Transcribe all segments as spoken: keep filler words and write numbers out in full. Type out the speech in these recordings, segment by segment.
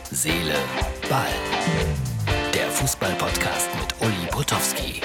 Seele, Ball. Der Fußball-Podcast mit Uli Potowski.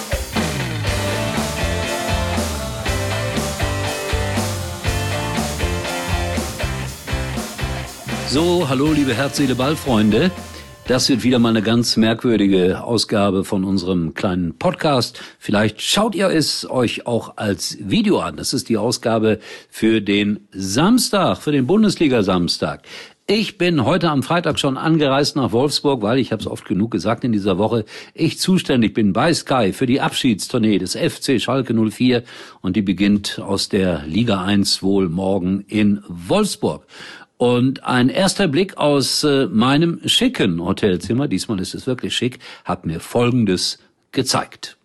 So, hallo liebe Herz, Seele, Ball-Freunde. Das wird wieder mal eine ganz merkwürdige Ausgabe von unserem kleinen Podcast. Vielleicht schaut ihr es euch auch als Video an. Das ist die Ausgabe für den Samstag, für den Bundesliga-Samstag. Ich bin heute am Freitag schon angereist nach Wolfsburg, weil, ich habe es oft genug gesagt in dieser Woche, ich zuständig bin bei Sky für die Abschiedstournee des F C Schalke null vier und die beginnt aus der Liga eins wohl morgen in Wolfsburg. Und ein erster Blick aus äh, meinem schicken Hotelzimmer, diesmal ist es wirklich schick, hat mir Folgendes gezeigt.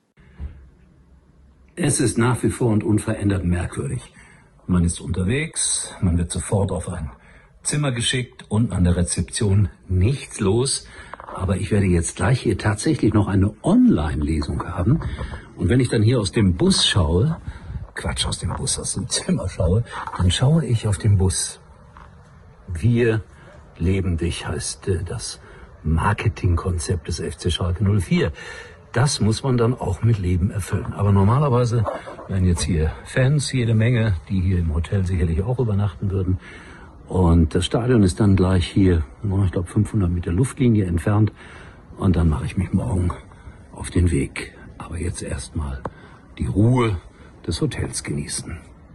Es ist nach wie vor und unverändert merkwürdig. Man ist unterwegs, man wird sofort auf ein Zimmer geschickt und an der Rezeption nichts los. Aber ich werde jetzt gleich hier tatsächlich noch eine Online-Lesung haben. Und wenn ich dann hier aus dem Bus schaue, Quatsch, aus dem Bus, aus dem Zimmer schaue, dann schaue ich auf den Bus. Wir leben dich heißt äh, das Marketingkonzept des F C Schalke null vier. Das muss man dann auch mit Leben erfüllen. Aber normalerweise wären jetzt hier Fans, jede Menge, die hier im Hotel sicherlich auch übernachten würden. Und das Stadion ist dann gleich hier, ich glaube fünfhundert Meter Luftlinie entfernt. Und dann mache ich mich morgen auf den Weg. Aber jetzt erstmal die Ruhe des Hotels genießen.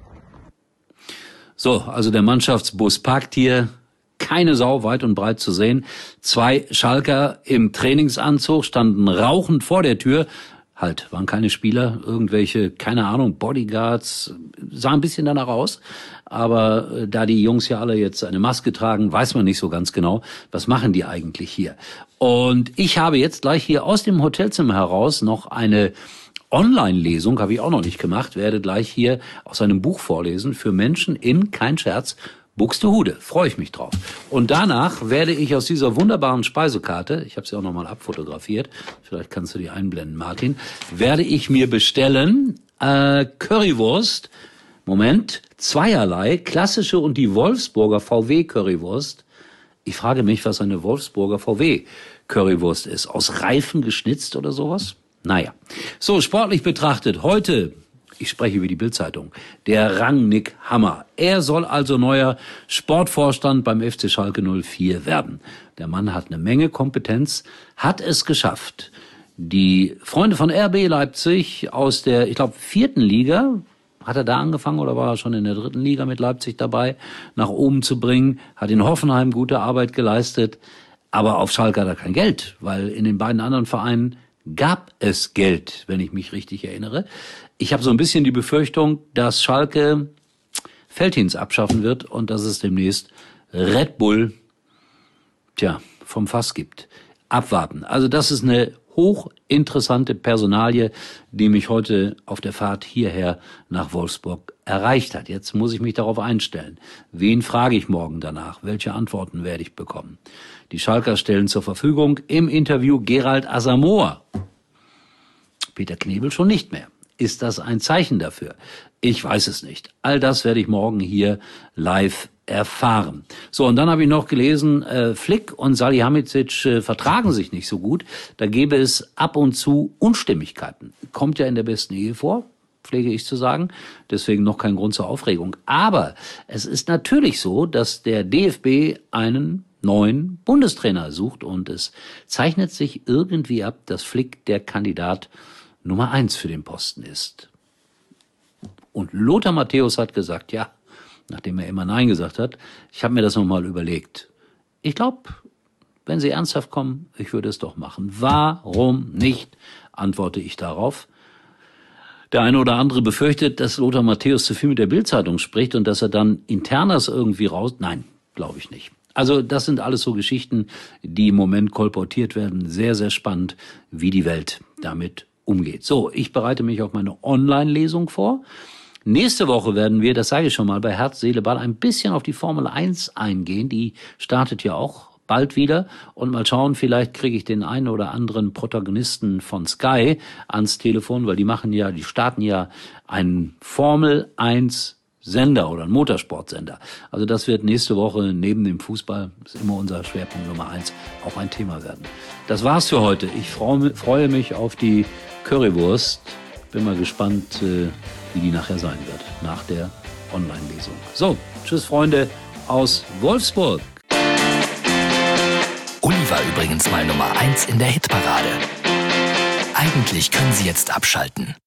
So, also der Mannschaftsbus parkt hier, keine Sau weit und breit zu sehen. Zwei Schalker im Trainingsanzug standen rauchend vor der Tür. Halt, waren keine Spieler, irgendwelche, keine Ahnung, Bodyguards, sah ein bisschen danach aus. Aber äh, da die Jungs ja alle jetzt eine Maske tragen, weiß man nicht so ganz genau, was machen die eigentlich hier. Und ich habe jetzt gleich hier aus dem Hotelzimmer heraus noch eine Online-Lesung, habe ich auch noch nicht gemacht, werde gleich hier aus einem Buch vorlesen für Menschen in, kein Scherz, Buxtehude. Freue ich mich drauf. Und danach werde ich aus dieser wunderbaren Speisekarte, ich habe sie auch nochmal abfotografiert, vielleicht kannst du die einblenden, Martin, werde ich mir bestellen äh, Currywurst, Moment, zweierlei, klassische und die Wolfsburger V W Currywurst. Ich frage mich, was eine Wolfsburger V W Currywurst ist. Aus Reifen geschnitzt oder sowas? Naja, so sportlich betrachtet, heute, ich spreche über die Bild-Zeitung, der Rangnick Hammer. Er soll also neuer Sportvorstand beim F C Schalke null vier werden. Der Mann hat eine Menge Kompetenz, hat es geschafft, die Freunde von R B Leipzig aus der, ich glaube, vierten Liga, hat er da angefangen oder war er schon in der dritten Liga mit Leipzig dabei, nach oben zu bringen, hat in Hoffenheim gute Arbeit geleistet, aber auf Schalke hat er kein Geld, weil in den beiden anderen Vereinen gab es Geld, wenn ich mich richtig erinnere. Ich habe so ein bisschen die Befürchtung, dass Schalke Veltins abschaffen wird und dass es demnächst Red Bull, tja, vom Fass gibt. Abwarten. Also das ist eine hochinteressante Personalie, die mich heute auf der Fahrt hierher nach Wolfsburg erreicht hat. Jetzt muss ich mich darauf einstellen. Wen frage ich morgen danach? Welche Antworten werde ich bekommen? Die Schalker stellen zur Verfügung im Interview Gerald Asamoah. Peter Knebel schon nicht mehr. Ist das ein Zeichen dafür? Ich weiß es nicht. All das werde ich morgen hier live erfahren. So, und dann habe ich noch gelesen, äh, Flick und Salihamidzic äh, vertragen sich nicht so gut. Da gäbe es ab und zu Unstimmigkeiten. Kommt ja in der besten Ehe vor, pflege ich zu sagen. Deswegen noch kein Grund zur Aufregung. Aber es ist natürlich so, dass der D F B einen neuen Bundestrainer sucht und es zeichnet sich irgendwie ab, dass Flick der Kandidat Nummer eins für den Posten ist. Und Lothar Matthäus hat gesagt, ja, nachdem er immer Nein gesagt hat, ich habe mir das nochmal überlegt. Ich glaube, wenn Sie ernsthaft kommen, ich würde es doch machen. Warum nicht, antworte ich darauf. Der eine oder andere befürchtet, dass Lothar Matthäus zu viel mit der Bild-Zeitung spricht und dass er dann Internas irgendwie raus... Nein, glaube ich nicht. Also das sind alles so Geschichten, die im Moment kolportiert werden. Sehr, sehr spannend, wie die Welt damit umgeht. So, ich bereite mich auf meine Online-Lesung vor. Nächste Woche werden wir, das sage ich schon mal, bei Herz, Seele, Ball ein bisschen auf die Formel eins eingehen. Die startet ja auch bald wieder. Und mal schauen, vielleicht kriege ich den einen oder anderen Protagonisten von Sky ans Telefon, weil die machen ja, die starten ja einen Formel eins Sender oder ein Motorsportsender. Also das wird nächste Woche neben dem Fußball, ist immer unser Schwerpunkt Nummer eins, auch ein Thema werden. Das war's für heute. Ich freue mich auf die Currywurst. Bin mal gespannt, wie die nachher sein wird, nach der Online-Lesung. So, tschüss Freunde aus Wolfsburg. Uli war übrigens mal Nummer eins in der Hitparade. Eigentlich können Sie jetzt abschalten.